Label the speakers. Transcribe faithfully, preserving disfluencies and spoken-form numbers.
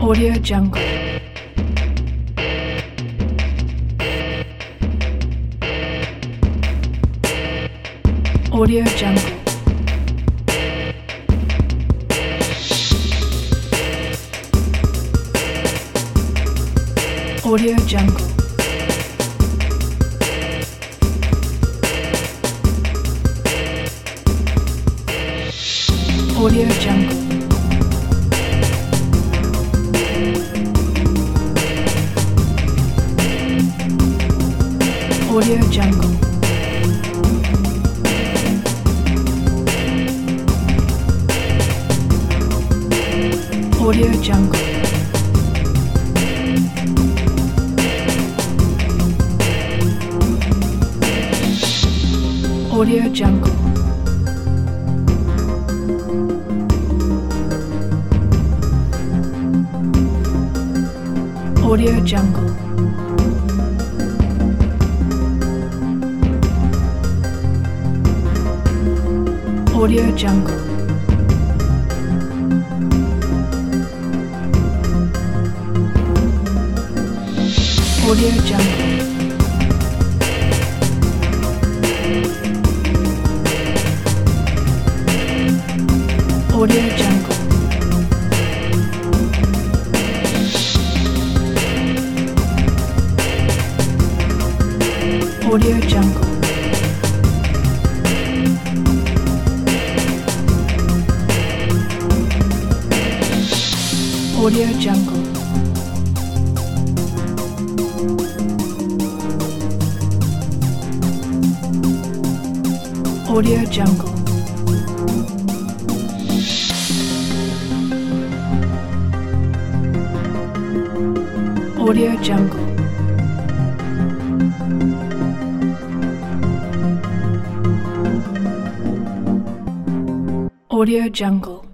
Speaker 1: Audio Jungle. Audio Jungle. Audio Jungle. Audio Jungle. Audio Jungle. Audio Jungle. Audio Jungle. Audio Jungle. Audio Jungle. Audio Jungle. Audio Jungle. Audio Jungle. Audio Jungle. Audio Jungle. Audio Jungle. Audio Jungle.